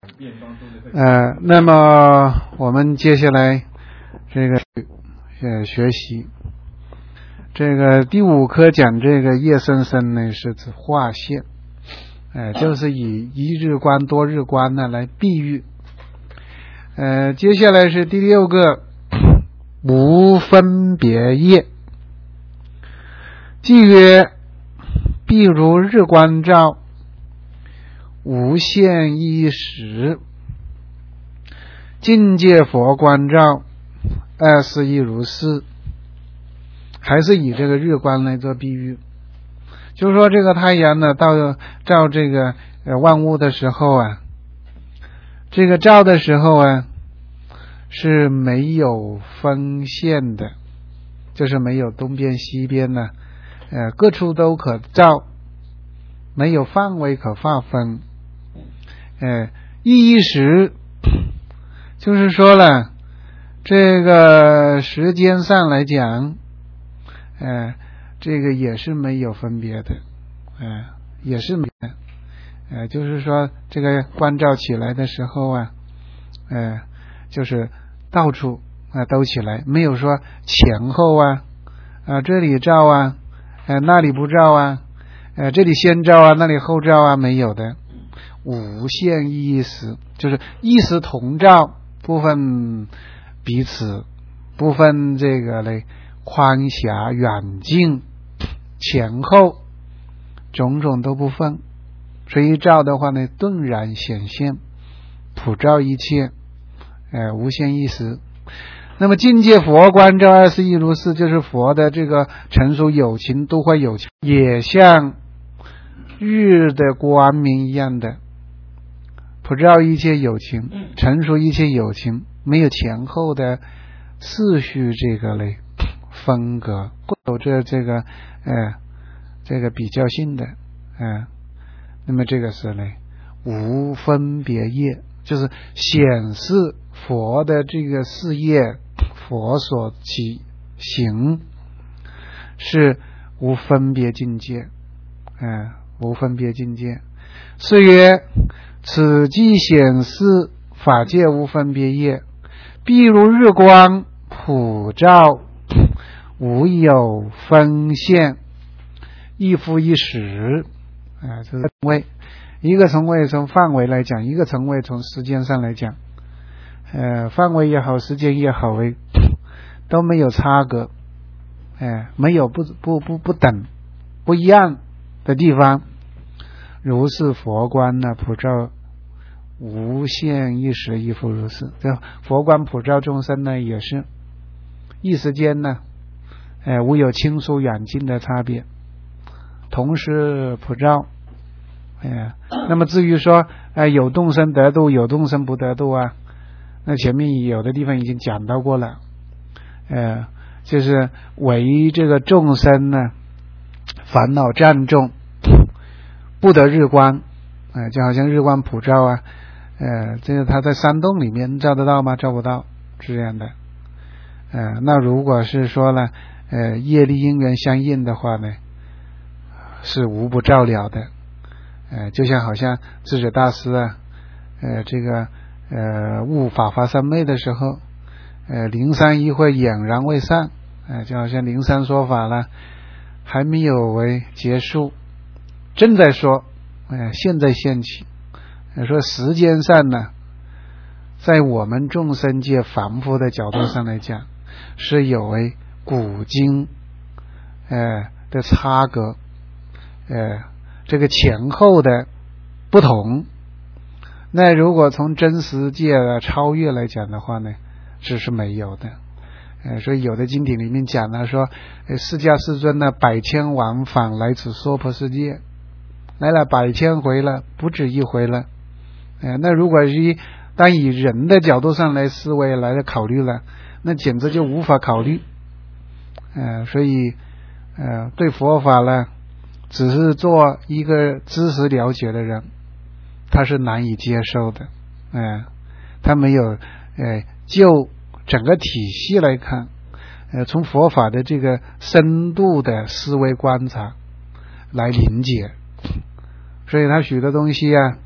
那么我们接下来这个学习这个第5课讲这个叶生生呢是指划线，就是以一日观多日观呢来比喻。接下来是第6个无分别业，即曰譬如日观照无限一时，境界佛观照二是亦如是。还是以这个日观来做比喻，就是说这个太阳呢照这个万物的时候啊，这个照的时候啊是没有分线的，就是没有东边西边呢，各处都可照，没有范围可划分。一时就是说了，这个时间上来讲，这个也是没有分别的，也是没有，就是说这个观照起来的时候啊，就是到处都起来，没有说前后这里照啊，那里不照啊，这里先照啊，那里后照啊，没有的。无限意识，就是意识同照，不分彼此，不分这个嘞宽狭远近前后，种种都不分，所以照的话呢顿然显现，普照一切，无限意识。那么境界佛观照二是亦如是，就是佛的这个成熟有情都会有情，也像日的光明一样的普照一切有情，成熟一切有情，没有前后的次序这个类分隔，有这个比较性的，那么这个是呢无分别业，就是显示佛的这个事业，佛所起行是无分别境界，无分别境界。是曰此即显示法界无分别业，譬如日光普照无有分线，一夫一时，这是位。一个层位从范围来讲，一个层位从时间上来讲，范围也好，时间也好，都没有差隔，没有不等不一样的地方。如是佛观呢普照无限一时，亦复如是。这佛观普照众生呢也是一时间呢无有亲疏远近的差别，同时普照。那么至于说有众生得度，有众生不得度啊，那前面有的地方已经讲到过了，就是为这个众生呢烦恼占重，不得日光，就好像日光普照啊，这个他在山洞里面照得到吗？照不到，是这样的。那如果是说呢业力因缘相应的话呢，是无不照了的。就像好像智者大师啊，这个悟法华三昧的时候，灵山一会俨然未散，就好像灵山说法了，还没有为结束，正在说，现在现起。说时间上呢，在我们众生界凡夫的角度上来讲，是有为古今的差隔，这个前后的不同。那如果从真实界的超越来讲的话呢，这是没有的。所以有的经典里面讲了说，释迦世尊呢百千往返来此娑婆世界，来了100千回了，不止一回了。那如果是当以人的角度上来思维来考虑了，那简直就无法考虑。所以对佛法呢，只是做一个知识了解的人，他是难以接受的。他没有就整个体系来看，从佛法的这个深度的思维观察来理解，所以他许多东西啊，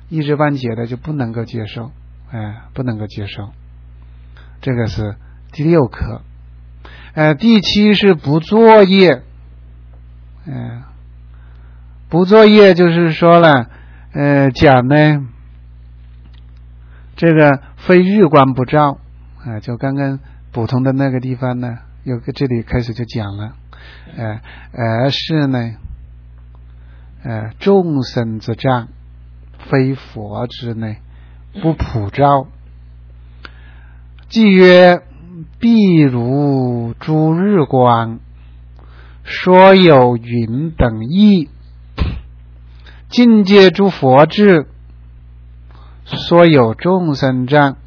一知半解的就不能够接受，不能够接受。这个是第6颗。第7是不作业。不作业就是说了，讲呢，这个非日光不照，就刚刚补充的那个地方呢，这里开始就讲了，而是呢，众生之障，非佛之呢，不普照。即曰，譬如诸日光，说有云等义，境界诸佛智，说有众生障。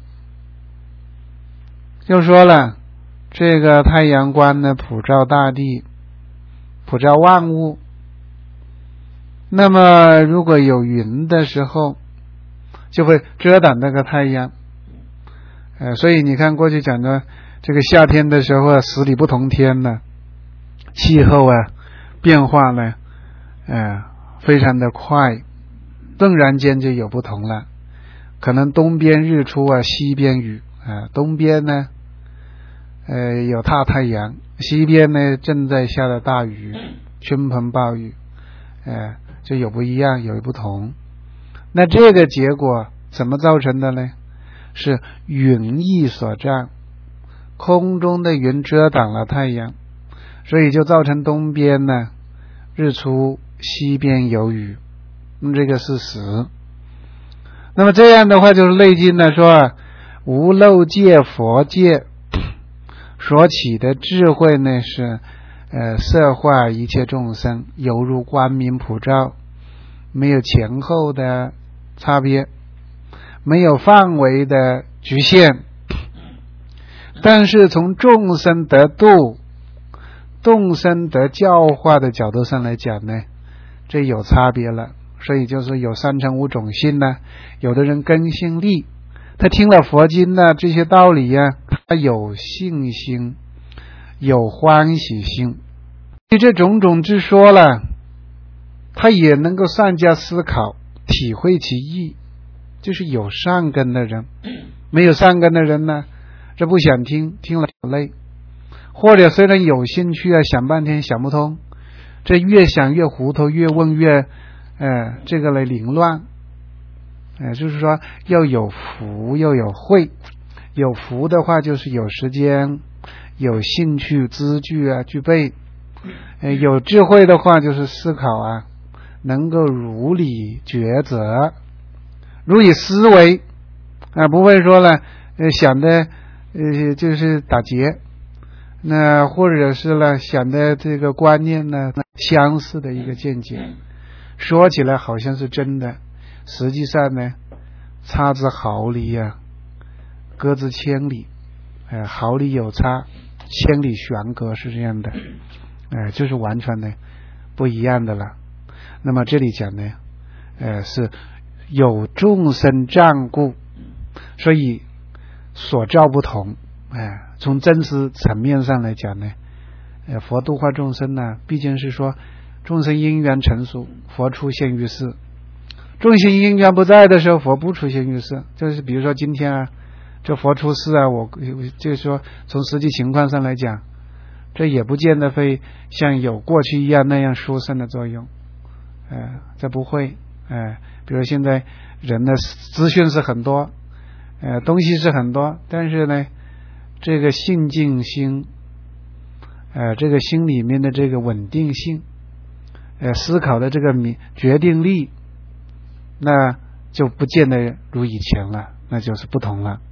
就说了，这个太阳光呢，普照大地，普照万物。那么如果有云的时候，就会遮挡那个太阳。所以你看过去讲的这个夏天的时候十里不同天呢，气候变化呢非常的快，顿然间就有不同了。可能东边日出西边雨，东边呢有大太阳，西边呢正在下的大雨，倾盆暴雨，就有不一样，有不同。那这个结果怎么造成的呢？是云翳所障，空中的云遮挡了太阳，所以就造成东边呢日出，西边有雨。这个是实。那么这样的话，就是内经呢说，无漏界佛界所起的智慧呢，是摄化一切众生，犹如光明普照，没有前后的差别，没有范围的局限。但是从众生得度、众生得教化的角度上来讲呢，这有差别了。所以就是有3乘5种性呢，有的人根性利，他听了佛经呢这些道理他有信心，有欢喜心，这种种之说了，他也能够善加思考，体会其意。就是有善根的人，没有善根的人呢，这不想听，听了累，或者虽然有兴趣想半天想不通，这越想越糊涂，越问越这个来凌乱。就是说要有福又有慧。有福的话就是有时间、有兴趣、资具具备。有智慧的话就是思考能够如理抉择，如理思维不会说了想的就是打结，那或者是呢想的这个观念呢相似的一个见解，说起来好像是真的，实际上呢差之毫厘隔之千里，毫厘有差，千里悬隔，是这样的，就是完全的不一样的了。那么这里讲呢是有众生障故，所以所照不同。从真实层面上来讲呢，佛度化众生呢，毕竟是说众生因缘成熟，佛出现于世。众生因缘不在的时候，佛不出现于世。就是比如说今天这佛出世我就是说从实际情况上来讲，这也不见得会像有过去一样那样殊胜的作用。这不会。比如现在人的资讯是很多，东西是很多，但是呢这个信静心，这个心里面的这个稳定性，思考的这个决定力，那就不见得如以前了，那就是不同了。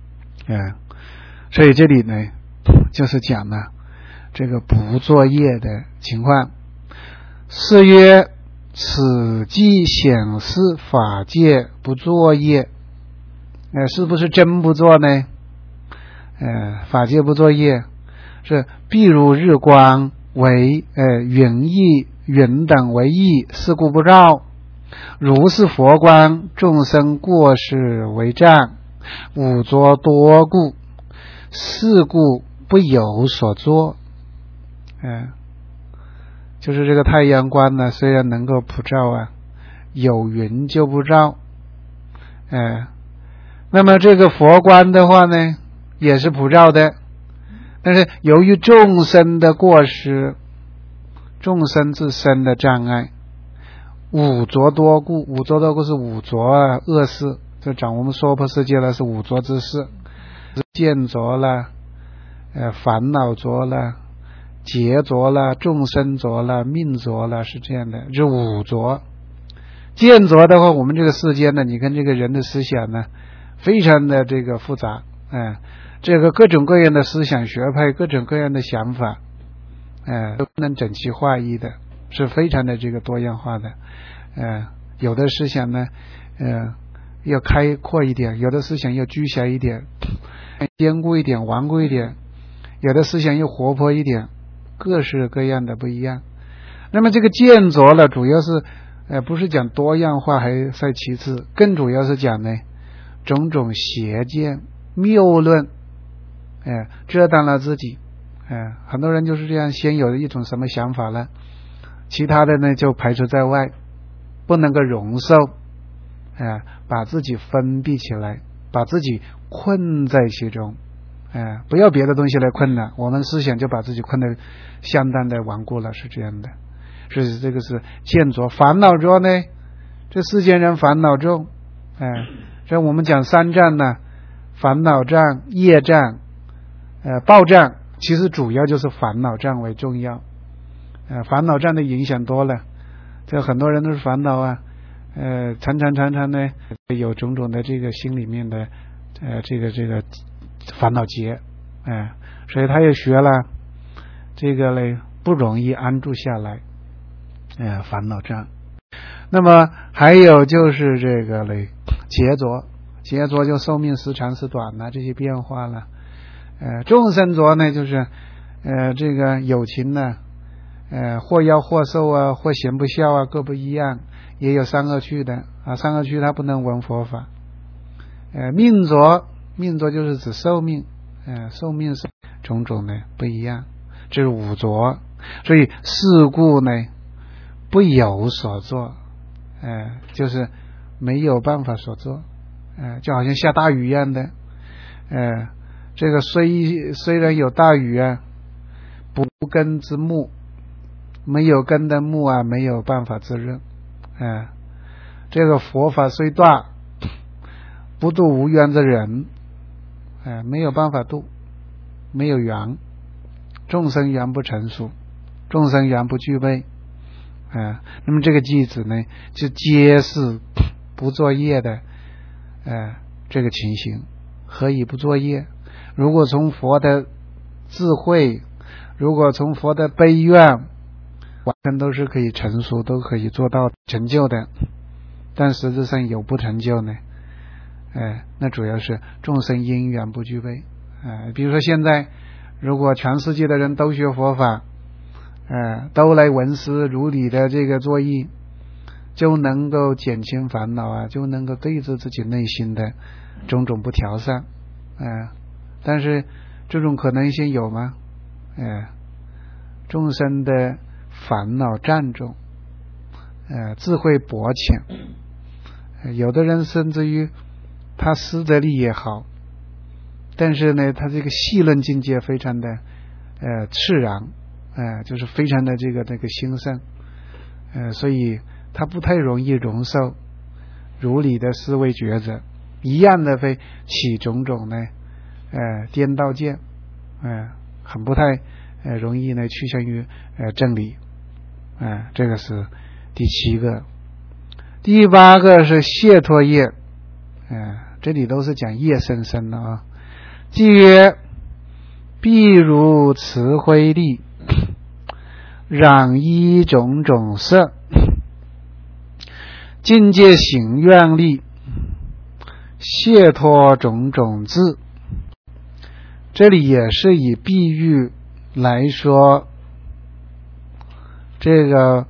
所以这里呢就是讲了这个不作业的情况。是曰，此即显示法界不作业。是不是真不做呢？法界不作业是譬如日光为云翳，云等为翳，是故不照。如是佛光，众生过失为障，五浊多故，是故不有所作。就是这个太阳光呢，虽然能够普照有云就不照， 那么这个佛观的话呢，也是普照的，但是由于众生的过失，众生自身的障碍，五浊多故，五浊多故是五浊恶事，就讲我们娑婆世界了是五浊之事，见浊了，烦恼浊了，劫浊了，众生浊了，命浊了，是这样的，这五浊。见浊的话，我们这个世间呢，你看这个人的思想呢，非常的这个复杂，这个各种各样的思想学派，各种各样的想法，都不能整齐划一的，是非常的这个多样化的，有的思想呢，要开阔一点，有的思想要居狭一点，坚固一点，顽固一点，有的思想又活泼一点，各式各样的不一样。那么这个见浊了，主要是不是讲多样化还在其次，更主要是讲呢种种邪见谬论，遮挡了自己，很多人就是这样，先有一种什么想法了，其他的呢就排除在外，不能够容受，把自己封闭起来，把自己困在其中，不要别的东西来困了，我们思想就把自己困得相当的顽固了，是这样的。是这个是见浊。烦恼浊呢，这世间人烦恼重，这我们讲三障呢，烦恼障、业障、报障，其实主要就是烦恼障为重要。烦恼障的影响多了，这很多人都是烦恼啊，常常呢有种种的这个心里面的这个烦恼结，所以他也学了这个呢，不容易安住下来，烦恼障。那么还有就是这个嘞劫浊，劫浊就寿命时长时短了，这些变化了。众生浊呢，就是这个有情呢，或妖或寿啊，或贤不孝啊，各不一样，也有三恶趣的啊，三恶趣他不能闻佛法。命浊，命浊就是指寿命，寿命是种种的不一样，这是五浊。所以是故呢，不有所作，就是没有办法所做，就好像下大雨一样的，这个虽然有大雨啊，不根之木，没有根的木啊，没有办法滋润，这个佛法虽大，不度无缘之人，没有办法度，没有缘，众生缘不成熟，众生缘不具备，那么这个句子呢，就揭示不作业的这个情形。何以不作业？如果从佛的智慧，如果从佛的悲愿，完全都是可以成熟，都可以做到成就的，但实质上有不成就呢？那主要是众生因缘不具备。比如说现在如果全世界的人都学佛法，都来闻思如理的这个作意，就能够减轻烦恼啊，就能够对治自己内心的种种不调善，但是这种可能性有吗？众生的烦恼占重，智慧薄浅，有的人甚至于他思得力也好，但是呢，他这个细论境界非常的炽然，就是非常的这个兴盛，所以他不太容易容受如理的思维抉择，一样的会起种种呢颠倒见，很不太容易呢趋向于正理，这个是第7个。第8个是解脱业，这里都是讲业生生的啊。即曰譬如持灰粒，染衣种种色，境界行愿力，解脱种种智。这里也是以比喻来说这个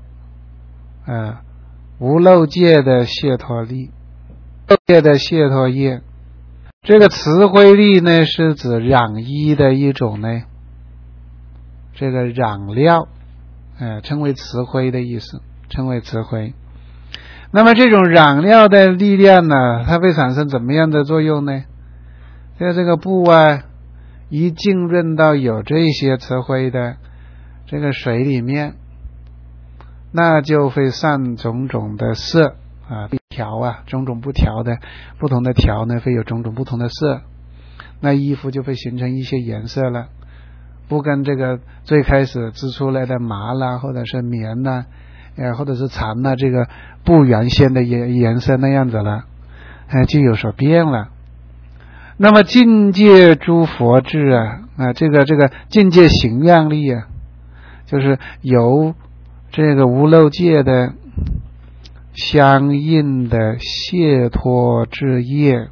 无漏界的解脱力，漏界的解脱业。这个持灰粒呢，是指染衣的一种呢，这个染料，称为持灰的意思，称为持灰。 那么这种染料的力量呢，它会产生怎么样的作用呢？在这个布啊，一浸润到有这些瓷灰的这个水里面，那就会上种种的色啊，调啊，种种不调的不同的调呢，会有种种不同的色，那衣服就会形成一些颜色了，不跟这个最开始织出来的麻啦，或者是棉啦，或者是蚕啦，这个布原先的颜色那样子了，就有所变了。那么境界诸佛智啊，这个境界行愿力啊，就是由这个无漏界的相应的解脱之业，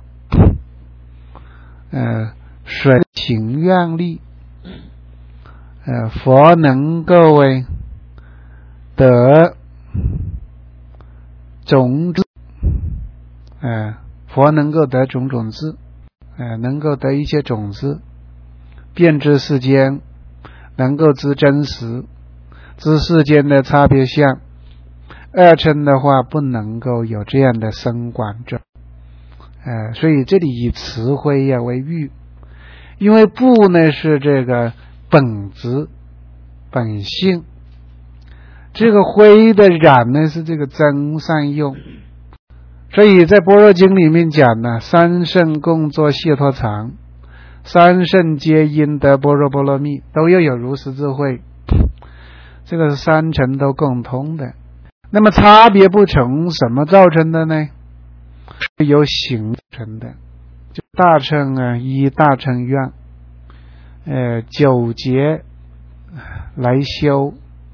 随行愿力，佛能够得种子，佛能够得种种子，能够得一些种子，遍知世间，能够知真实，知世间的差别相。二乘的话不能够有这样的生观者，所以这里以瓷灰为喻，因为布呢是这个本质本性，这个灰的染呢是这个真善用，所以在般若经里面讲呢，三圣共作解脱常，三圣皆因得般若波罗蜜，都要有如实智慧，这个是三乘都共通的。那么差别不成什么造成的呢？是由行成的，就大乘依大乘愿9节来修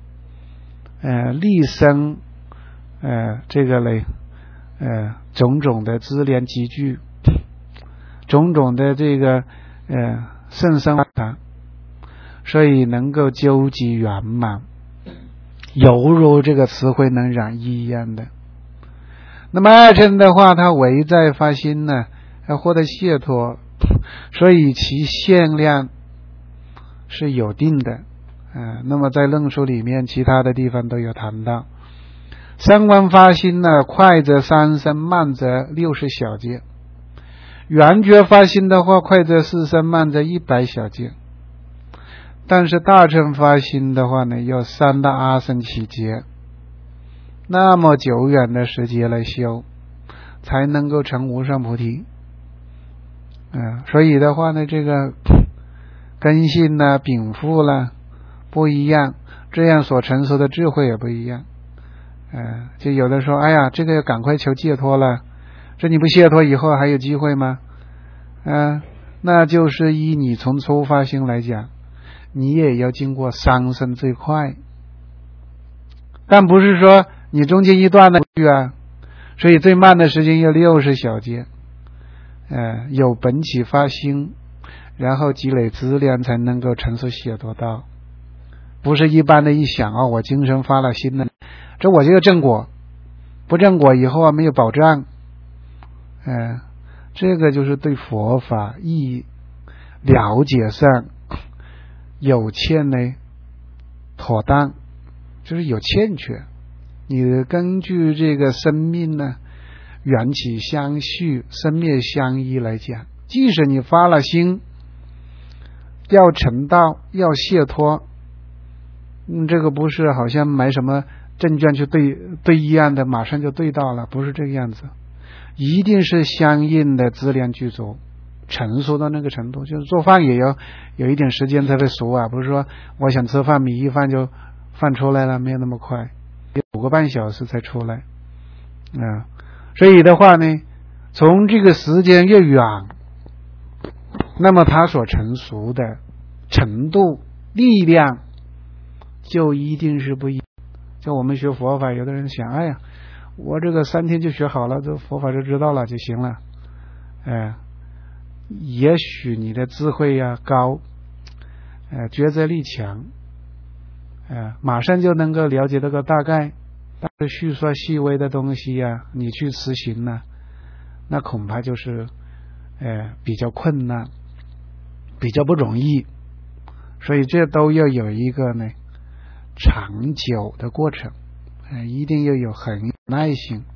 立身这个嘞种种的资粮集聚，种种的这个甚深法，所以能够究极圆满，犹如这个瓷灰能染衣一样的。那么二乘的话，它唯在发心呢，要获得解脱，所以其限量是有定的。那么在论述里面其他的地方都有谈到，三观发心呢，快则3声，慢则60小节。圆觉发心的话，快则4声，慢则100小节。但是大乘发心的话呢，要3到阿僧祇劫，那么久远的时间来修，才能够成无上菩提。所以的话呢，这个根性呢、禀赋啦不一样，这样所成熟的智慧也不一样。就有的说，哎呀，这个要赶快求解脱了，这你不解脱以后还有机会吗？那就是以你从初发心来讲，你也要经过3生最快，但不是说你中间一段的所以最慢的时间要60小节。有本起发心，然后积累资粮才能够成熟解脱道，不是一般的一想我今生发了心了，这我就要正果，不正果以后没有保障。这个就是对佛法意了解上有欠呢妥当，就是有欠缺。你根据这个生命呢缘起相续，生灭相依来讲，即使你发了心要成道要解脱，这个不是好像买什么证券去对一样的马上就对到了，不是这个样子，一定是相应的资粮具足，成熟到那个程度。就是做饭也要有一点时间才会熟不是说我想吃饭米一饭就饭出来了，没有那么快，有5个半小时才出来。所以的话呢，从这个时间越远，那么它所成熟的程度力量就一定是不一样。就我们学佛法，有的人想，哎呀，我这个3天就学好了，这佛法就知道了就行了。也许你的智慧高，抉择力强，马上就能够了解这个大概，但是叙说细微的东西你去实行呢，那恐怕就是比较困难，比较不容易。所以这都要有一个呢长久的过程，一定要有很耐心。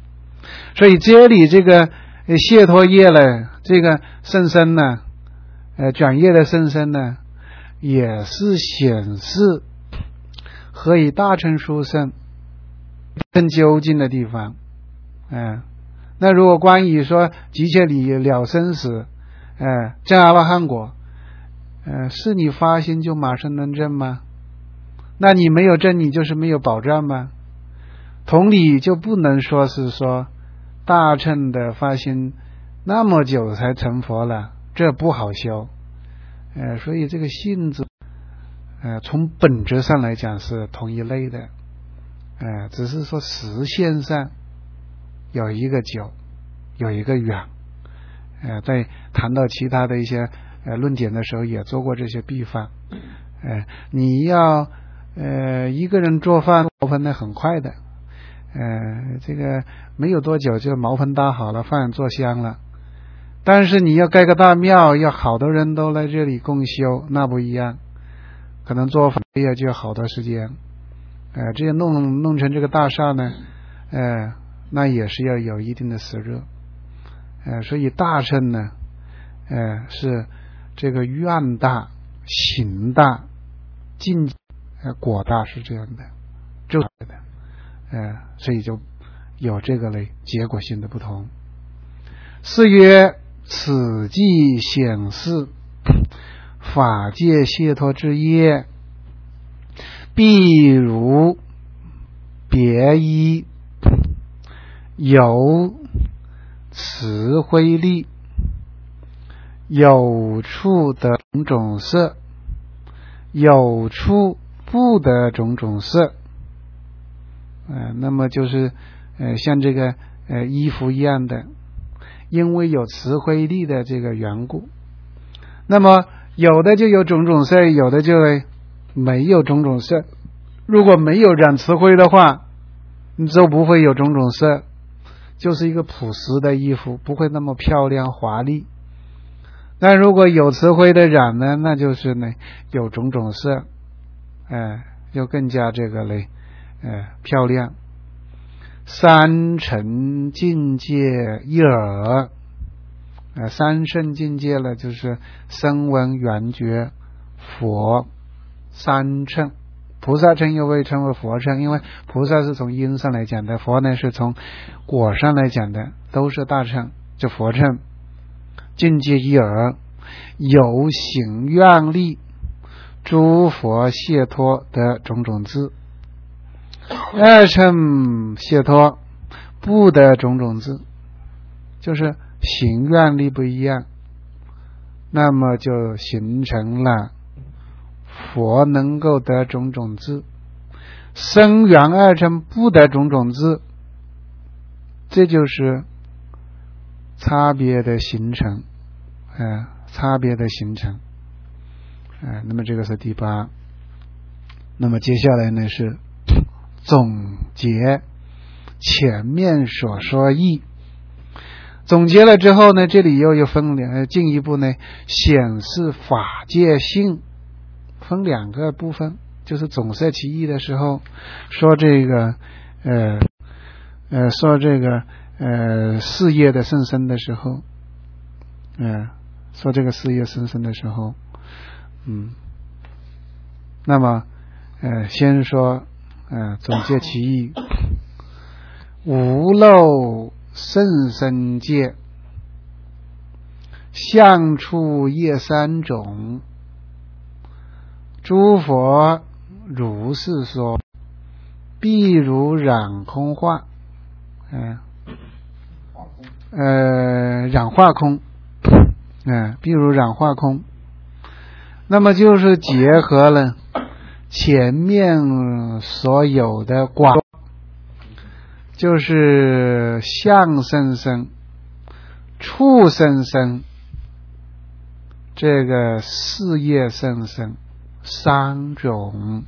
所以这里这个解脱业呢，这个甚深呢，转业的甚深呢，也是显示何以大乘殊胜更究竟的地方。那如果关于说急切理了生死，证阿罗汉果，是你发心就马上能证吗？那你没有证，你就是没有保障吗？同理，就不能说是说大乘的发心那么久才成佛了，这不好修。所以这个性质，从本质上来讲是同一类的，只是说实现上有一个久，有一个远。在谈到其他的一些论点的时候，也做过这些比方。你要一个人做饭茅棚呢很快的，这个没有多久就茅棚搭好了，饭做香了。但是你要盖个大庙，要好多人都来这里共修，那不一样，可能做饭也就好多时间。这些弄成这个大厦呢，那也是要有一定的时热。所以大乘呢，是这个愿大、行大、境果大，是这样的，就是的。所以就有这个类结果性的不同。是曰：此即显示法界解脱之业，必如别一有慈慧力，有处得种种色，有处不得种种色。那么就是像这个衣服一样的，因为有慈慧力的这个缘故，那么有的就有种种色，有的就没有种种色。如果没有染慈慧的话，你就不会有种种色，就是一个朴实的衣服，不会那么漂亮华丽。但如果有慈慧的染呢，那就是呢有种种色，就更加这个嘞漂亮。三乘境界一耳，三圣境界了，就是声闻缘觉佛三乘。菩萨乘又被称为佛乘，因为菩萨是从因上来讲的，佛呢是从果上来讲的，都是大乘，就佛乘。境界一耳，有行愿力，诸佛解脱得种种智。二乘解脱不得种种智，就是行愿力不一样，那么就形成了佛能够得种种智。声缘二乘不得种种智，这就是差别的形成，差别的形成。那么这个是第八。那么接下来呢是总结前面所说义。总结了之后呢，这里又有分进一步呢显示法界性，分两个部分。就是总摄其义的时候说这个说这个事业的甚深的时候，说这个事业甚深的时候，那么先说总结其义。无漏甚深界，相处业三种，诸佛如是说，必如染空化，染化空，必如染化空。那么就是结合了前面所有的广，就是相甚深、处甚深，这个事业甚深三种。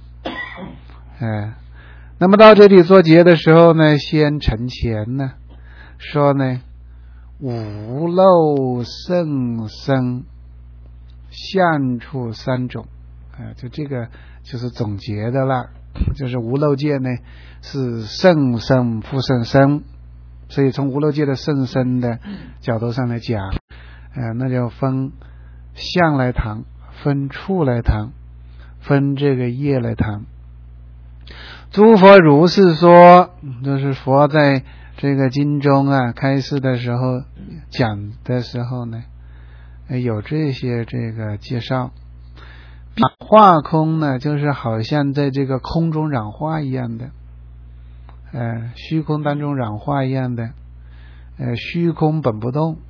那么到这里做结的时候呢，先陈前呢说呢，无漏甚深相处三种，就这个就是总结的了。就是无漏界呢是甚深复甚深， 所以从无漏界的甚深的角度上来讲，那就分相来谈，分处来谈，分这个业来谈。诸佛如是说，就是佛在这个经中开示的时候讲的时候呢，有这些这个介绍。化空呢，就是好像在这个空中染化一样的，虚空当中染化一样的，虚空本不动，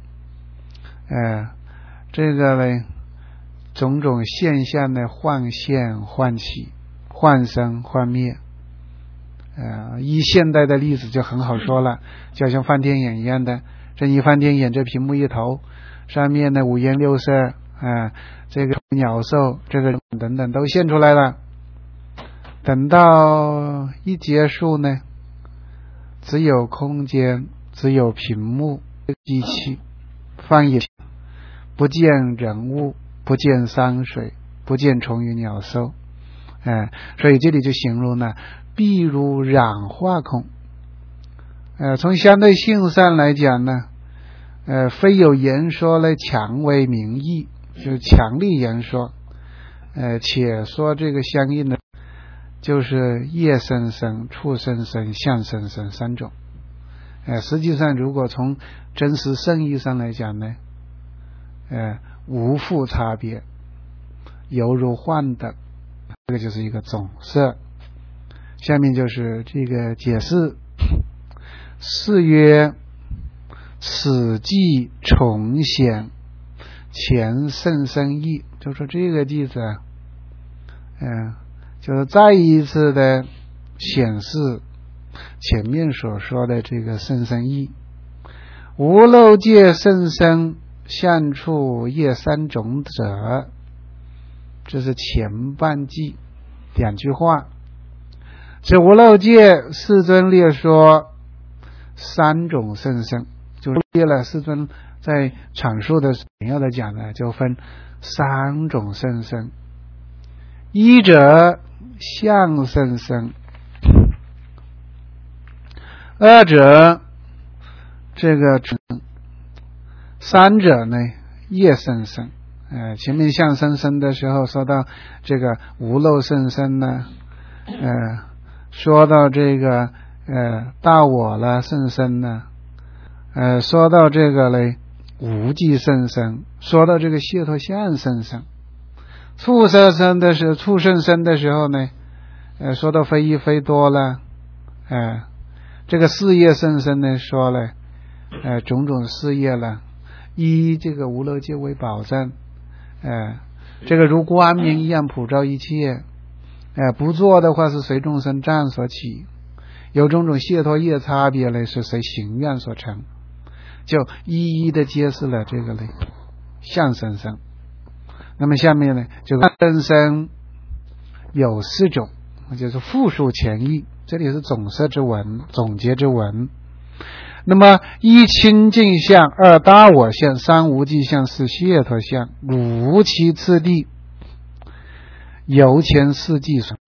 这个呢，种种现象的幻现幻起，幻生幻灭。以现代的例子就很好说了，就像翻天眼一样的，这一翻天眼，这屏幕一头，上面的五颜六色这个鸟兽，这个等等都现出来了。等到一结束呢，只有空间，只有屏幕，机器放眼，不见人物，不见山水，不见虫鱼鸟兽。所以这里就形容呢，譬如染化空。从相对性上来讲呢，非有言说来强为名义，就是强力言说，且说这个相应的就是业生生、处生生、相生生三种。实际上如果从真实圣义上来讲呢，无复差别，犹如幻等，这个就是一个总色。下面就是这个解释，是曰：此即重显前甚深义，就说这个句子就是再一次的显示前面所说的这个甚深义。无漏界甚深相处业三种者，这是前半句两句话。这无漏界世尊列说三种甚深，就列了世尊在阐述的简要的讲呢，就分三种甚深。一者相甚深，二者这个三者呢业甚深。前面相甚深的时候说到这个无漏甚深呢，说到这个大我了甚深呢，说到这个嘞无记甚深，说到这个解脱相甚深。畜生生的时候呢，说到非一非多了，这个事业甚深呢，说了种种事业了，以这个无漏界为保证，这个如光明一样普照一切，不做的话是随众生障所起，有种种解脱业差别呢，是随行愿所成，就一一的揭示了这个呢相甚深。那么下面呢，就甚深有四种，就是复数前义，这里是总摄之文，总结之文。那么一清净相，二大我相，三无记相，四解脱相，五其次第，由前四计算。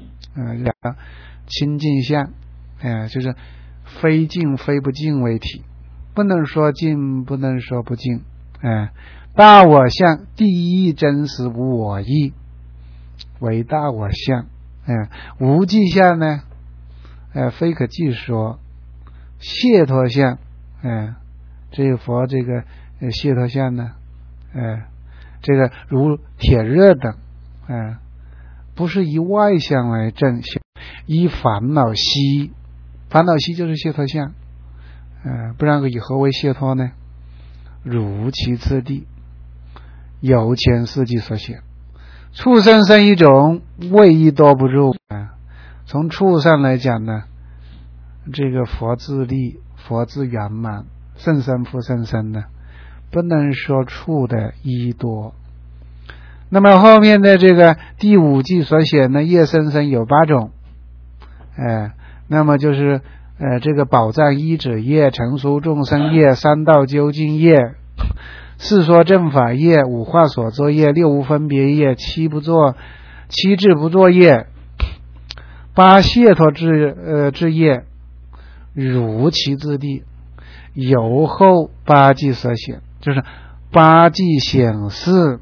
清净相，就是非净非不净为体，不能说净，不能说不净。大我相，第一真实无我意为大我相。无记相呢，非可计说。解脱相，这个佛这个解脱相呢，这个如铁热等，不是以外相来证，以烦恼息，烦恼息就是解脱相，不然以何为解脱呢？如其次第，由前四季所显。畜生生一种，位一多不入。从畜上来讲呢，这个佛自立，佛自圆满，甚深复甚深呢，不能说处的一多。那么后面的这个第五季所显的业甚深有8种，那么就是这个宝藏依止业、成熟众生业、三道究竟业、四说正法业、五化所作业、六无分别业、七智不作业、八解脱之业，如其之地， 由后八际所显，就是八际显示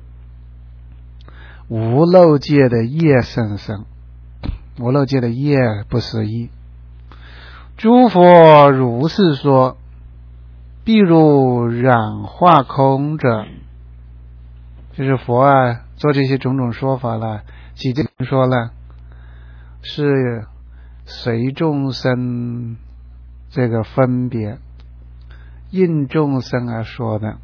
无漏界的业甚深，无漏界的业不思议。诸佛如是说，譬如染化空者，就是佛做这些种种说法了，几经说了，是随众生这个分别应众生说的，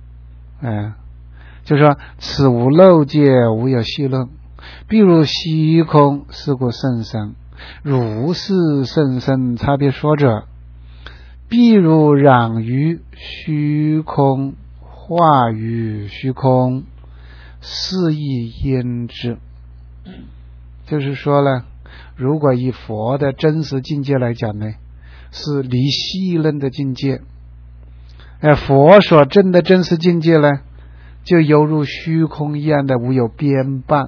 就说此无漏界无有细论，譬如虚空，是故甚深。如是甚深差别说者，譬如染于虚空，化于虚空，是亦焉知。就是说了，如果以佛的真实境界来讲呢，是离细论的境界。佛所证的真实境界呢，就犹如虚空一样的无有边绊，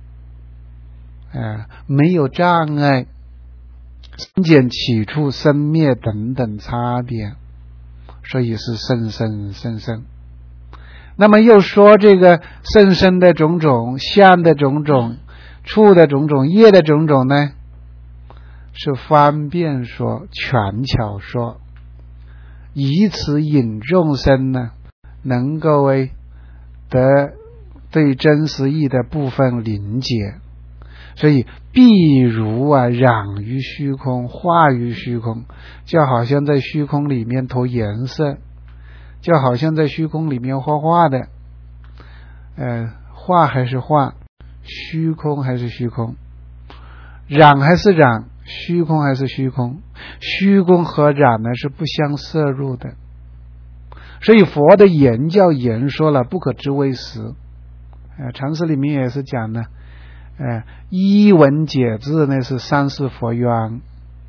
没有障碍，生减起处生灭等等差别，所以是甚深甚深。那么又说这个甚深的种种，相的种种，处的种种，业的种种呢，是方便说，权巧说，以此引众生呢，能够得对真实义的部分理解。所以譬如染于虚空，化于虚空，就好像在虚空里面投颜色，就好像在虚空里面画画的，画还是画，虚空还是虚空，染还是染，虚空还是虚空，虚空和染呢是不相摄入的。所以佛的言教言说了，不可知为实。禅师里面也是讲的，一文解字呢是三世佛缘，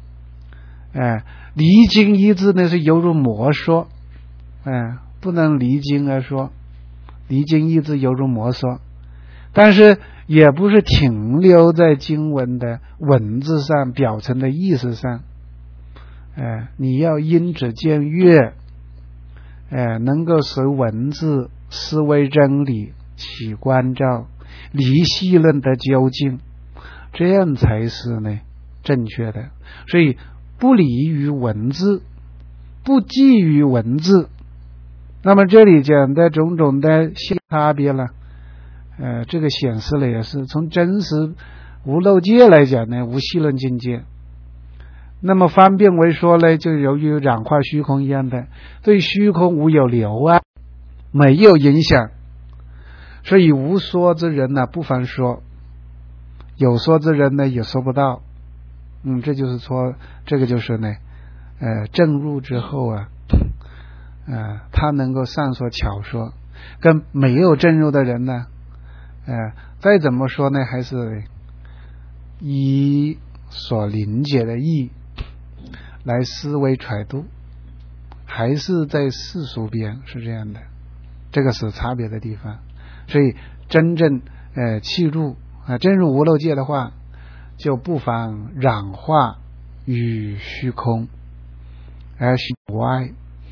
离经一字呢是犹如魔说，不能离经而说，离经一字犹如魔说，但是也不是停留在经文的文字上表层的意思上，你要因指见月，能够随文字思维真理，起关照，离细论的究竟，这样才是呢正确的。所以不离于文字，不寄于文字。那么这里讲的种种的差别了，这个显示了也是从真实无漏界来讲呢，无细论境界。那么方便为说呢，就由于染化虚空一样的，对虚空无有留碍，没有影响。所以无说之人呢，不妨说；有说之人呢，也说不到。这就是说，这个就是呢，正入之后他能够上说巧说，跟没有正入的人呢，再怎么说呢，还是以所理解的义来思维揣度，还是在世俗边，是这样的。这个是差别的地方。所以真正契入真入无漏界的话，就不妨染化于虚空，而虚外，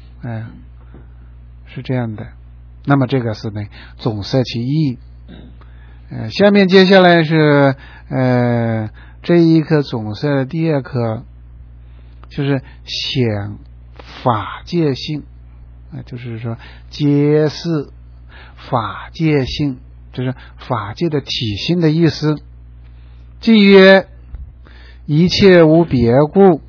是这样的。那么这个是呢总摄其意。下面接下来是这一课总摄的第二课，就是显法界性，就是说揭示法界性，就是法界的体性的意思。即曰一切无别故，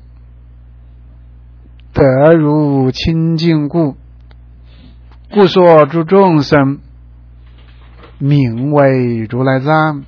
得如清净故，故说诸众生名为如来藏。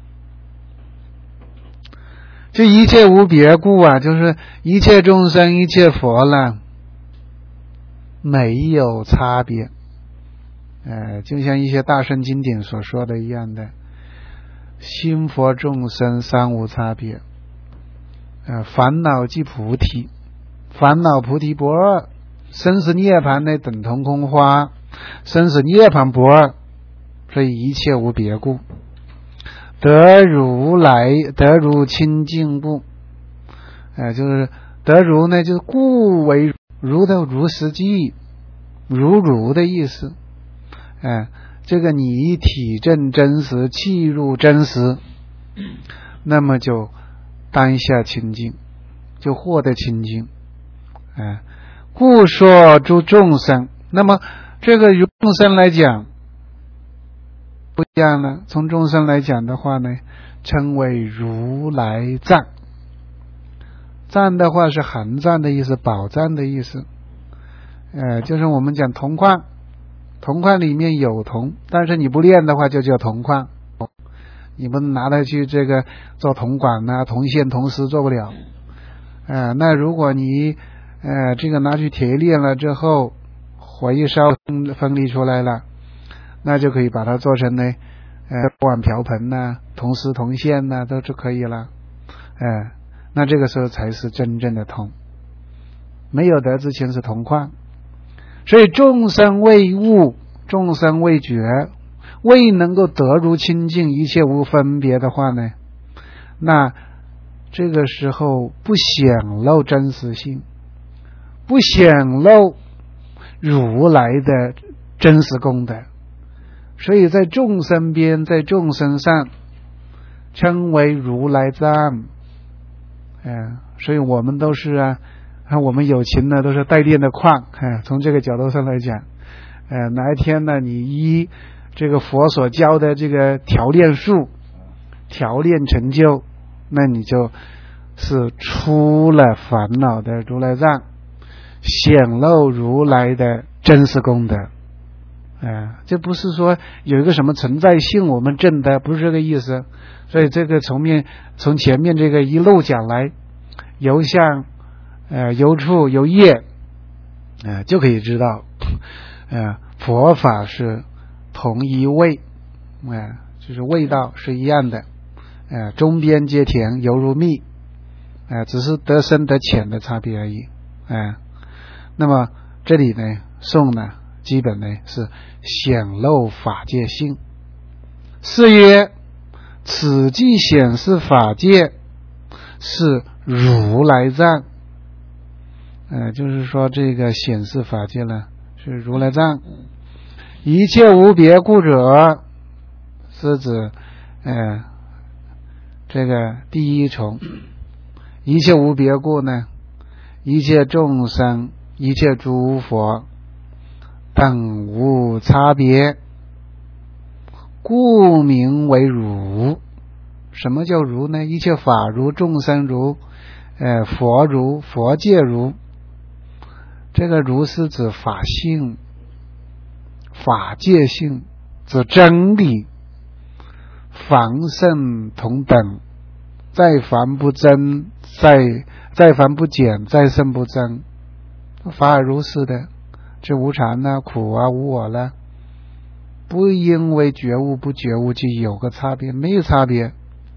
这一切无别故就是一切众生一切佛了，没有差别。就像一些大圣经典所说的一样的，心佛众生三无差别。烦恼即菩提，烦恼菩提不二，生死涅槃呢等同空花，生死涅槃不二，所以一切无别故。得如清净故，就是得如呢，就是故为如的如实际，如的意思。这个你体证真实，契入真实，那么就当下清净，就获得清净。故说诸众生，那么这个众生来讲不一样了，从众生来讲的话呢，称为如来藏。藏的话是含藏的意思，宝藏的意思。就是我们讲铜矿，铜矿里面有铜，但是你不炼的话就叫铜矿，你不能拿它去这个做铜管啊、铜线、铜丝做不了。那如果你这个拿去铁炼了之后，火一烧分离出来了，那就可以把它做成呢碗瓢盆呐、铜丝铜线呐，都是可以了。那这个时候才是真正的铜，没有得之前是铜矿。所以众生未悟，众生未觉，未能够得如清净，一切无分别的话呢，那这个时候不显露真实性，不显露如来的真实功德，所以在众生边，在众生上称为如来藏。所以我们都是我们有情呢都是带电的矿。从这个角度上来讲，哪一天呢你依这个佛所教的这个调炼术调炼成就，那你就是出了烦恼的如来藏，显露如来的真实功德。这不是说有一个什么存在性我们证的，不是这个意思。所以这个从前面这个一路讲来，由相由处由业就可以知道佛法是同一味，就是味道是一样的，中边皆甜犹如蜜，只是得深得浅的差别而已。那么这里呢颂呢基本呢是显露法界性。是曰此即显示法界是如来藏。就是说这个显示法界呢是如来藏。一切无别故者，是指这个第一重。一切无别故呢，一切众生一切诸佛等无差别，故名为如。什么叫如呢？一切法如，众生如，佛如，佛界如。这个如是指法性，法界性，指真理，凡圣同等，再凡不增，再凡不减，再圣不增，法尔如是的。这无常啊、苦啊、无我啦，不因为觉悟不觉悟就有个差别，没有差别。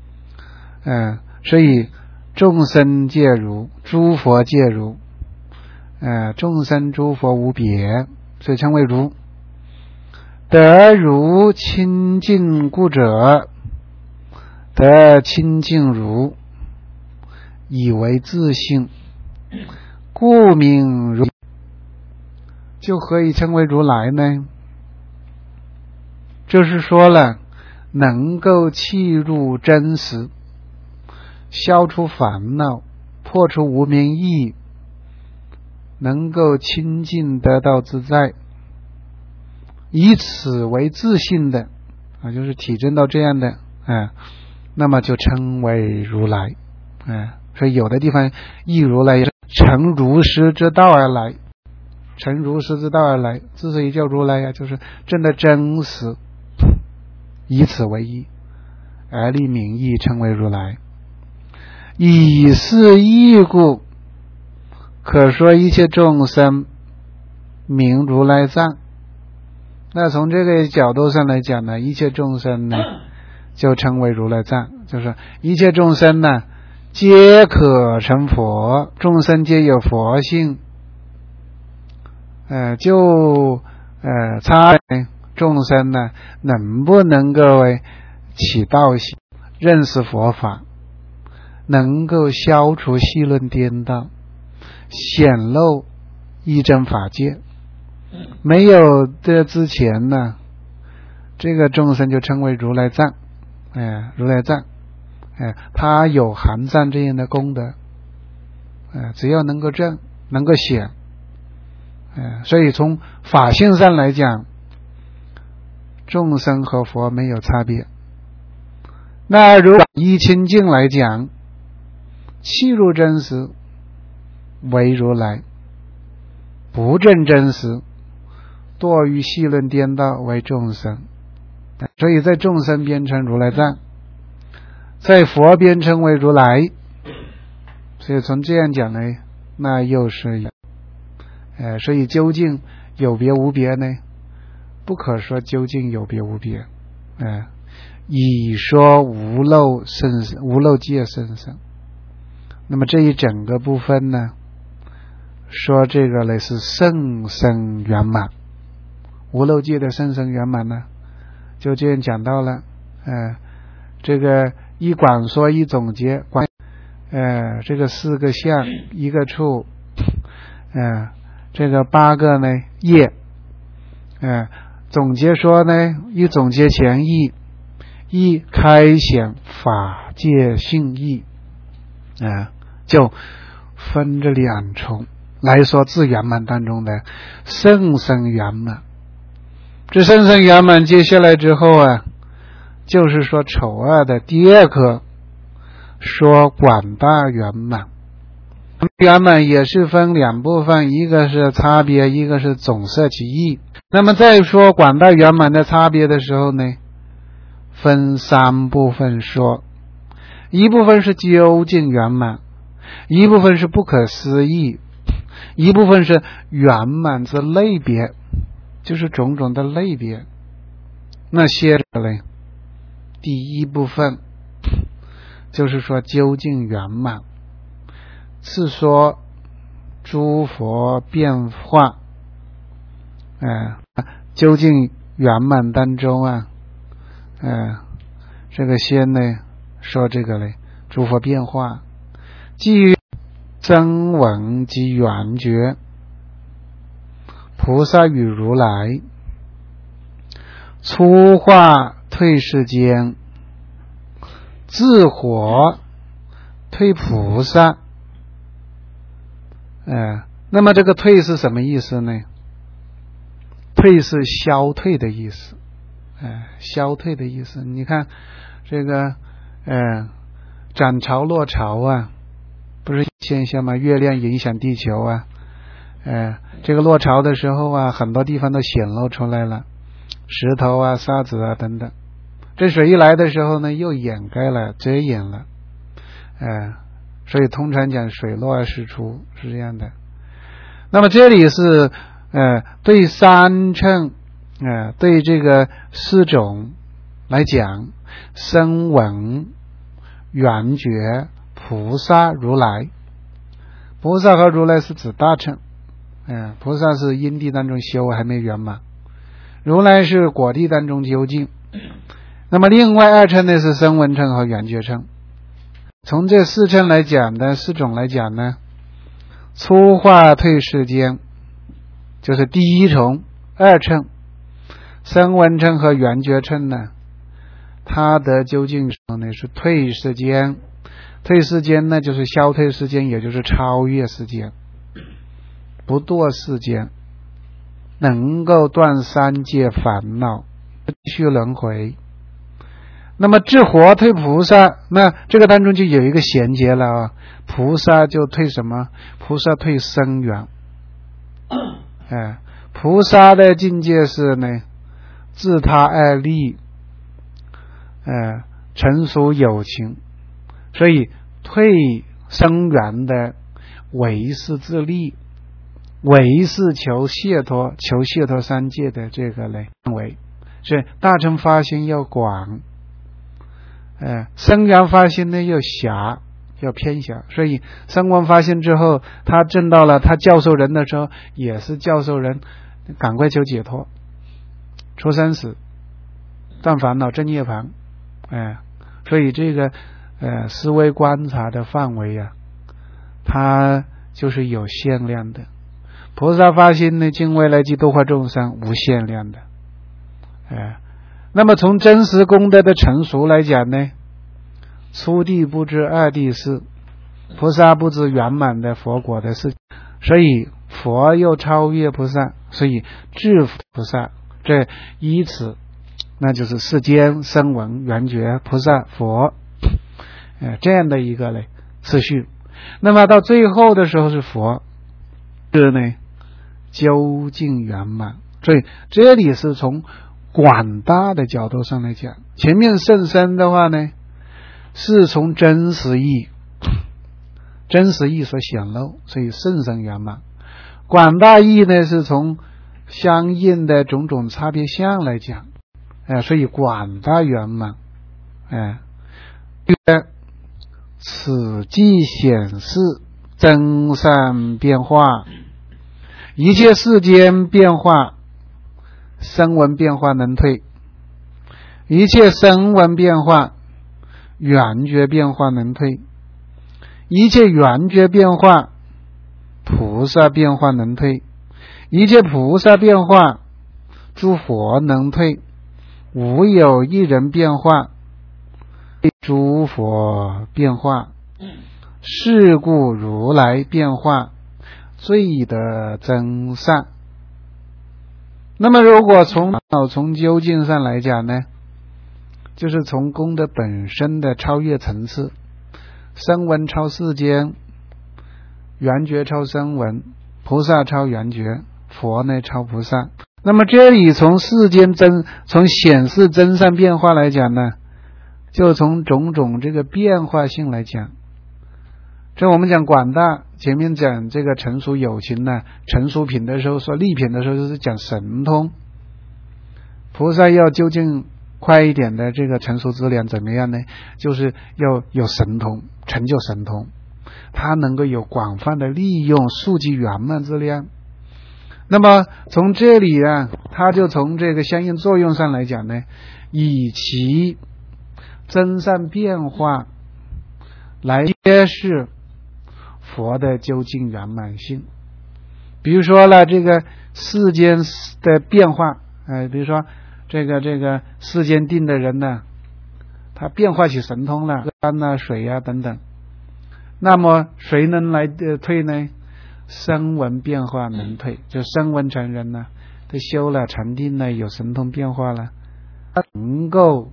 所以众生皆如，诸佛皆如，众生诸佛无别，所以称为如。得如清净故者，得清净如，以为自性，故名如。就何以称为如来呢？就是说了，能够契入真实，消除烦恼，破除无明意，能够清净得到自在，以此为自信的就是体证到这样的那么就称为如来。所以有的地方亦如来乘如师之道而来，乘如师之道而来，之所以叫如来就是真的真实，以此为义，而立名义，称为如来。以是义故，可说一切众生名如来藏。那从这个角度上来讲呢，一切众生呢就称为如来藏，就是一切众生呢皆可成佛，众生皆有佛性，就差众生呢能不能够起道心，认识佛法，能够消除戏论颠倒，显露一真法界。没有这之前呢，这个众生就称为如来藏，如来藏，他有含藏这样的功德，只要能够证，能够显，所以从法性上来讲，众生和佛没有差别。那如果依清净来讲，契入真实为如来，不证真实堕于戏论颠倒为众生。所以在众生边称如来藏，在佛边称为如来。所以从这样讲呢，那又是所以究竟有别无别呢？不可说究竟有别无别，以说无漏甚深，无漏界甚深。那么这一整个部分呢，说这个呢是甚深圆满，无漏界的甚深圆满呢，就这样讲到了。这个一广说一总结，这个4个相1个处，这个8个呢业，总结说呢，一总结前义，一开显法界性义，就分这2重来说自圆满当中的甚深圆满。这甚深圆满接下来之后就是说丑恶的第2课，说广大圆满。圆满也是分2部分，一个是差别，一个是总摄其意。那么在说广大圆满的差别的时候呢，分3部分说，一部分是究竟圆满，一部分是不可思议，一部分是圆满之类别，就是种种的类别。那些呢，第一部分就是说究竟圆满，是说诸佛变化，究竟圆满当中这个先呢说这个呢诸佛变化，基于声闻及缘觉，菩萨与如来，初化退世间，自火退菩萨。那么这个退是什么意思呢？退是消退的意思，消退的意思。你看这个涨潮落潮不是现象吗？月亮影响地球这个落潮的时候很多地方都显露出来了，石头沙子等等。这水一来的时候呢，又掩盖了，遮掩了，所以通常讲水落而石出是这样的。那么这里是对3乘对这个4种来讲，声闻、缘觉、菩萨、如来。菩萨和如来是指大乘，菩萨是因地当中修还没圆满，如来是果地当中究竟。那么另外2乘呢是声闻乘和缘觉乘。从这4乘来讲的4种来讲呢，初化退世间就是第一重2乘，声闻乘和缘觉乘呢，它的究竟呢是退世间。退世间呢就是消退世间，也就是超越世间，不堕世间，能够断3界烦恼，不继续轮回。那么至活退菩萨，那这个当中就有一个衔接了菩萨就退什么？菩萨退生缘。菩萨的境界是呢，自他爱利，成熟有情，所以退生缘的唯是自利，唯是求解脱3界的这个呢为，所以大乘发心要广，生缘发心呢要狭，要偏狭。所以声闻发心之后，他证到了，他教授人的时候也是教授人赶快求解脱，出生死，断烦恼，证涅槃。所以这个思维观察的范围它就是有限量的， 菩萨发心呢，尽未来际度化众生，无限量的。那么从真实功德的成熟来讲呢，初地不知二地事，菩萨不知圆满的佛果的事，所以佛又超越菩萨，所以智菩萨，这依此，那就是世间声闻缘觉菩萨佛，这样的一个呢次序。那么到最后的时候是佛，这呢究竟圆满。所以这里是从广大的角度上来讲，前面甚深的话呢，是从真实义所显露，所以甚深圆满。广大义呢，是从相应的种种差别相来讲，所以广大圆满。此即显示真善变化，一切世间变化，声闻变化能退；一切声闻变化，缘觉变化能退；一切缘觉变化，菩萨变化能退；一切菩萨变化，诸佛能退。无有一人变化，诸佛变化，是故如来变化，最得真善。那么如果从究竟上来讲呢，就是从功德本身的超越层次，声闻超世间，缘觉超声闻，菩萨超缘觉，佛呢超菩萨。那么这里从世间从显示真善变化来讲呢，就从种种这个变化性来讲。这我们讲广大，前面讲这个成熟有情呢，成熟品的时候说利品的时候就是讲神通，菩萨要究竟快一点的这个成熟资粮怎么样呢？就是要有神通，成就神通，它能够有广泛的利用速集圆满之量。那么从这里啊，它就从这个相应作用上来讲呢，以其真善变化来揭示佛的究竟圆满性。比如说了这个世间的变化，比如说这个世间定的人呢，他变化起神通了，山啊水啊等等，那么谁能来退呢？声闻变化能退，就声闻成人呢，他修了禅定呢，有神通变化了，他能够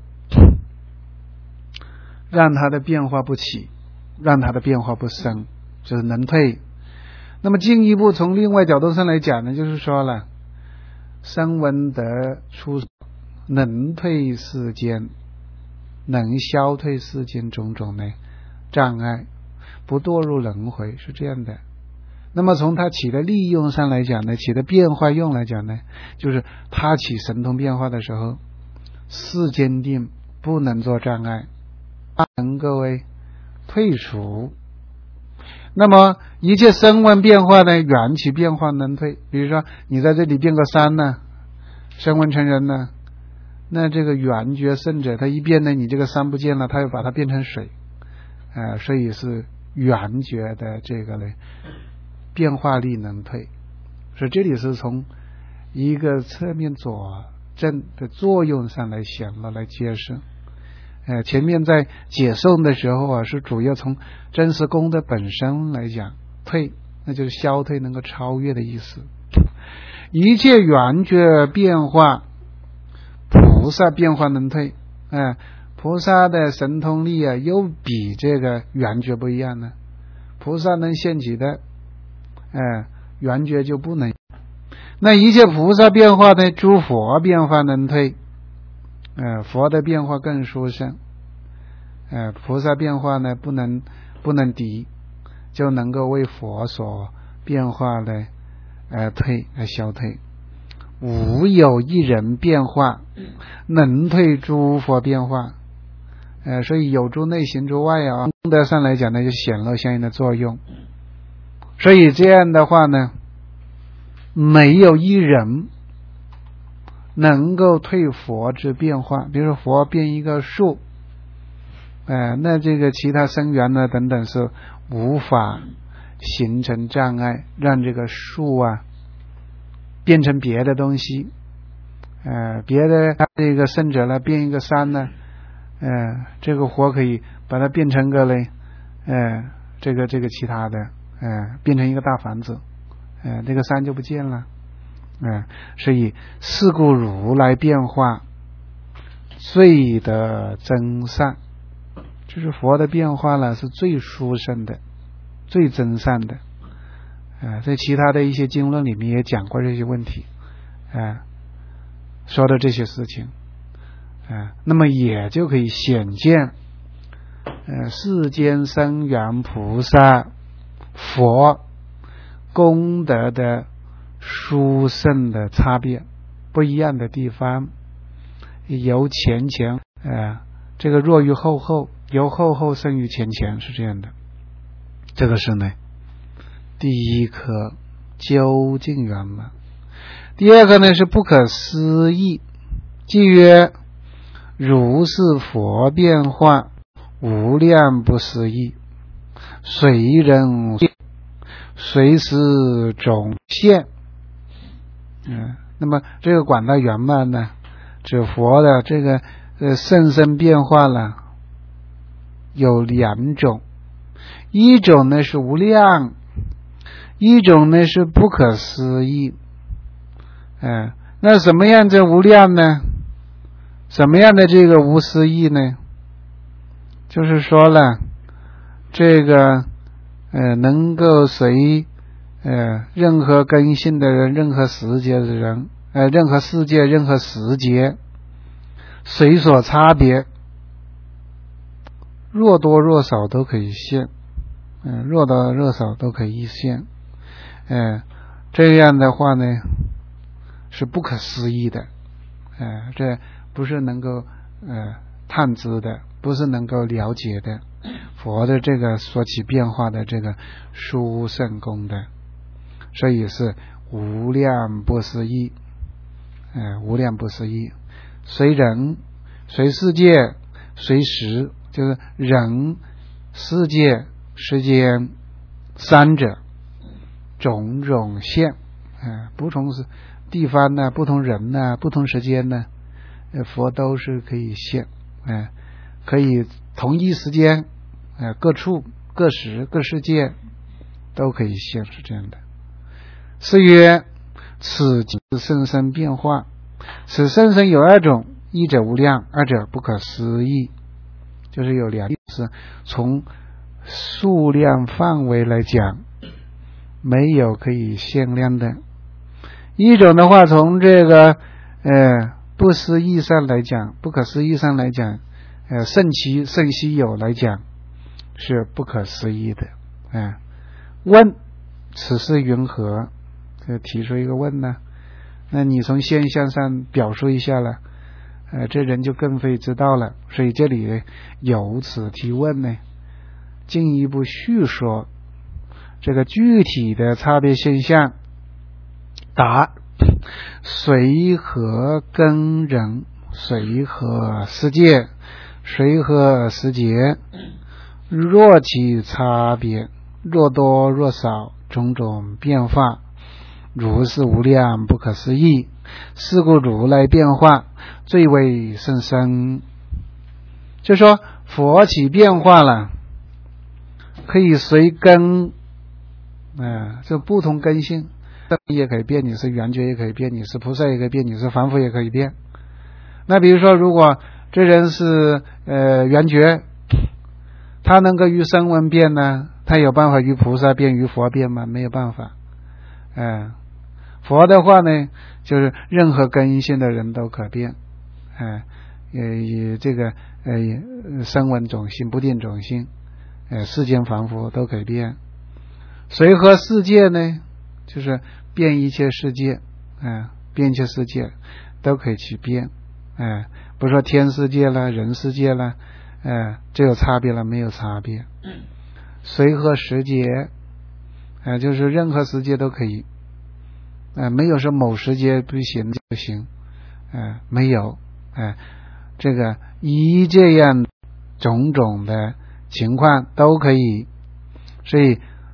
让他的变化不起，让他的变化不生，就是能退。那么进一步从另外角度上来讲呢，就是说了，声闻得出能退世间，能消退世间种种的障碍，不堕入轮回，是这样的。那么从它起的利用上来讲呢，起的变化用来讲呢，就是它起神通变化的时候，世间定不能做障碍，它能够退除。那么一切声闻变化呢，缘起变化能退。比如说你在这里变个山呢，声闻成人呢，那这个缘觉圣者他一变呢，你这个山不见了，他又把它变成水，所以是缘觉的这个呢变化力能退。所以这里是从一个侧面佐证的作用上来显露来揭示。前面在解诵的时候啊，是主要从真实功德本身来讲，退那就是消退，能够超越的意思。一切缘觉变化，菩萨变化能退。菩萨的神通力啊，又比这个缘觉不一样呢。菩萨能现起的，缘觉就不能。那一切菩萨变化呢，诸佛变化能退。佛的变化更殊胜，菩萨变化呢不能敌，就能够为佛所变化的消退。无有一人变化能退诸佛变化。所以有诸内行诸外啊，功德上来讲呢，就显露相应的作用。所以这样的话呢，没有一人能够退佛之变化。比如说佛变一个树，那这个其他生缘呢等等是无法形成障碍，让这个树啊变成别的东西，别的这个圣者呢变一个山呢，这个火可以把它变成个嘞，这个其他的，变成一个大房子，这个山就不见了，所以是故如来变化最的真善，就是佛的变化呢是最殊胜的，最真善的，在其他的一些经论里面也讲过这些问题，说的这些事情，那么也就可以显见，世间生缘菩萨佛功德的殊胜的差别，不一样的地方，由前这个弱于后后，由后后胜于前，是这样的。这个是呢第一颗究竟圆满。第二个呢是不可思议，即曰如是佛变化无量不思议，随人随时种现。那么这个广大圆满呢，指佛的这个甚深变化呢有两种，一种呢是无量，一种呢是不可思议。那什么样的无量呢？什么样的这个无思议呢？就是说了，这个能够随任何根性的人，任何时节的人，任何世界，任何时节，随所差别，若多若少都可以现，若多若少都可以现，这样的话呢是不可思议的，这不是能够探知的，不是能够了解的，佛的这个所起变化的这个殊胜功德，所以是无量不思议，无量不思议，随人随世界随时，就是人世界时间三者种种现，不同地方呢，不同人呢，不同时间呢，佛都是可以现，可以同一时间，各处各时各世界都可以现，是这样的。是曰此即甚深变化，此甚深有二种，一者无量，二者不可思议，就是有两意思。从数量范围来讲，没有可以限量的。一种的话，从这个不思议上来讲，不可思议上来讲，甚稀有来讲，是不可思议的。问此事云何？提出一个问呢，那你从现象上表述一下了，这人就更会知道了。所以这里由此提问呢，进一步叙说这个具体的差别现象。答：随和根人，随和世界，随和时节，若其差别，若多若少，种种变化，如是无量不可思议。是故如来变化最为甚深。就说佛起变化了，可以随根，就不同根性，也可以变，你是圆觉也可以变，你是菩萨也可以变，你是凡夫也可以变。那比如说，如果这人是圆觉，他能够与声闻变呢？他有办法与菩萨变、与佛变吗？没有办法。佛的话呢，就是任何根性的人都可变，这个声闻种性、不定种性，世间凡夫都可以变。随和世界呢，就是变一切世界，变一切世界都可以去变，不是说天世界了、人世界了，这有差别了？没有差别。随和时节，就是任何时节都可以，没有说某时节不行就不行，没有，这个依这样种种的情况都可以，所以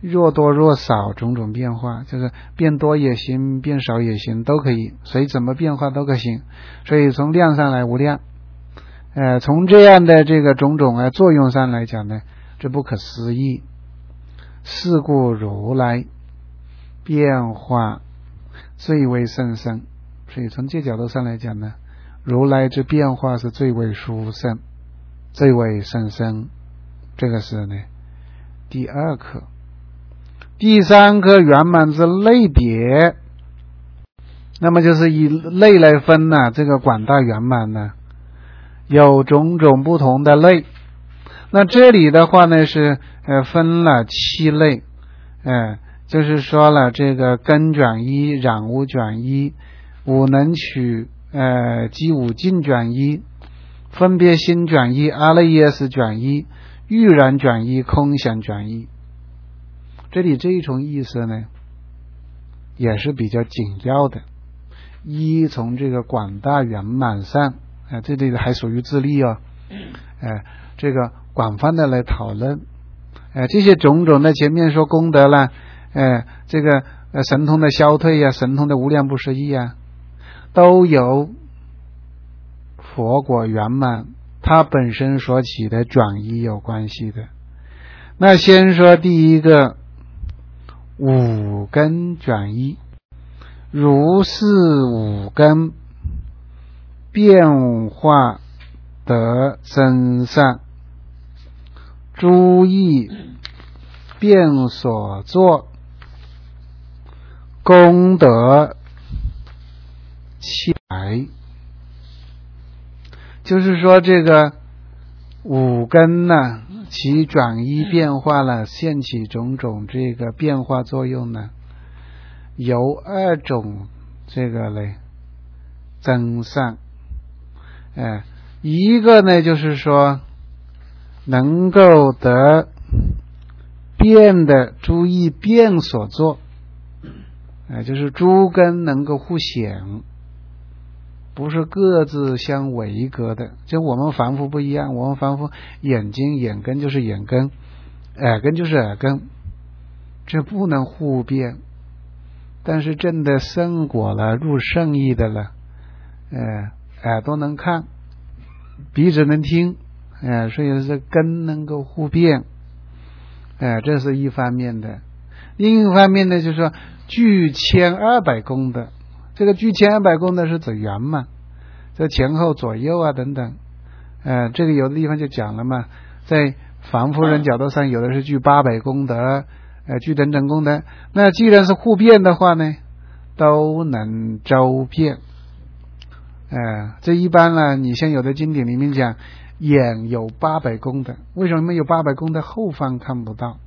若多若少种种变化，就是变多也行，变少也行，都可以，随怎么变化都可行。所以从量上来无量，从这样的这个种种作用上来讲呢，这不可思议。是故如来变化最为甚深，所以从这角度上来讲呢，如来之变化是最为殊胜，最为甚深。这个是呢第二课。第三课圆满之类别，那么就是以类来分呢，这个广大圆满呢有种种不同的类。那这里的话呢是分了7类，就是说了这个根转一、染污转一、五能取即五境转一、分别心转一、阿赖耶识转一、欲染转一、空想转一。这里这一重意思呢也是比较紧要的。一从这个广大圆满上，这里还属于自利哦，这个广泛的来讨论，这些种种的前面说功德啦，这个神通的消退呀，神通的无量不思议呀，都有佛果圆满它本身所起的转移有关系的。那先说第一个五根转移，如是五根变化得真善，诸意变所作，功德起来。就是说这个五根呢，其转移变化了，现起种种这个变化作用呢，有2种这个嘞增上。一个呢就是说能够得变的诸意变所作，就是诸根能够互显，不是各自相违隔的。就我们凡夫不一样，我们凡夫眼睛眼根就是眼根，耳根就是耳根，这不能互变。但是真的圣果了，入圣意的了，耳朵能看，鼻子能听，所以这根能够互变，这是一方面的。另一方面呢，就是说具1200功德，这个具1200功德是指圆满，这前后左右啊等等，这个有的地方就讲了嘛，在凡夫人角度上，有的是具800功德，具等等功德。那既然是互变的话呢，都能周遍。这一般呢，你像有的经典里面讲，眼有800功德，为什么有800功德？后方看不到。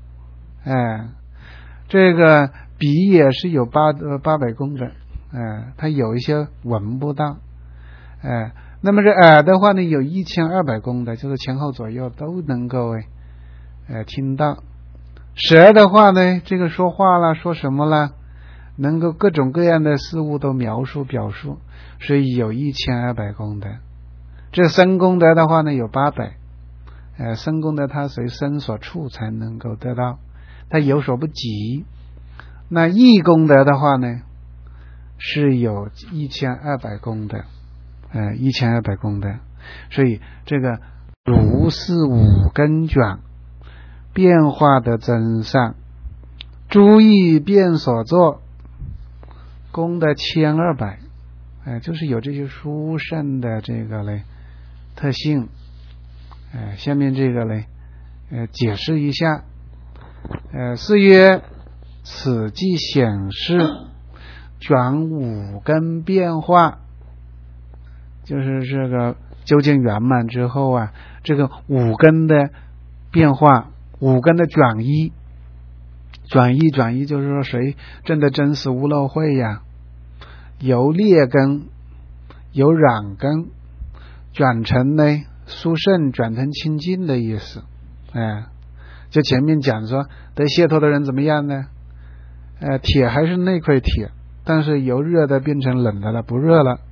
这个鼻也是有800功德，它有一些闻不到。那么这耳的话呢，有1200功德，就是前后左右都能够听到。舌的话呢，这个说话啦，说什么啦，能够各种各样的事物都描述表述，所以有1200功德。这身功德的话呢，有800，身功德它随身所处才能够得到，它有所不及。那意功德的话呢，是有1200功德，1200功德。所以这个如是五根转变化的真善，诸意变所作，功德1200，就是有这些殊胜的这个嘞特性。下面这个嘞解释一下。是曰此即显示转五根变化，就是这个究竟圆满之后啊，这个五根的变化，五根的转移就是说谁真的真实无漏慧呀，由劣根由染根转成呢殊胜，转成清净的意思。就前面讲说得解脱的人怎么样呢？铁还是那块铁，但是由热的变成冷的了，不热了。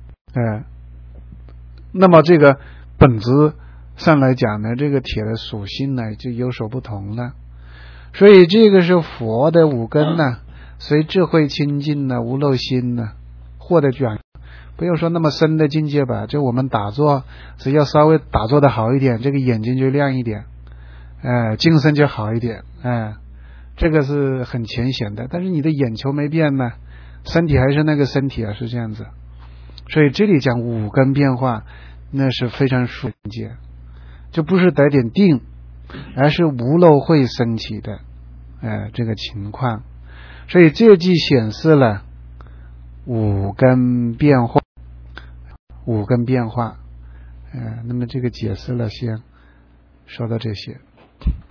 那么这个本质上来讲呢，这个铁的属性呢就有所不同了。 所以这个是佛的五根呢，随智慧清净呢，无漏心呢，获得转。不用说那么深的境界吧，就我们打坐，只要稍微打坐的好一点，这个眼睛就亮一点，精神就好一点，这个是很浅显的。但是你的眼球没变呢，身体还是那个身体啊，是这样子。所以这里讲五根变化，那是非常殊境界，就不是得点定，而是无漏会升起的，这个情况。所以这既显示了五根变化，那么这个解释了，先说到这些。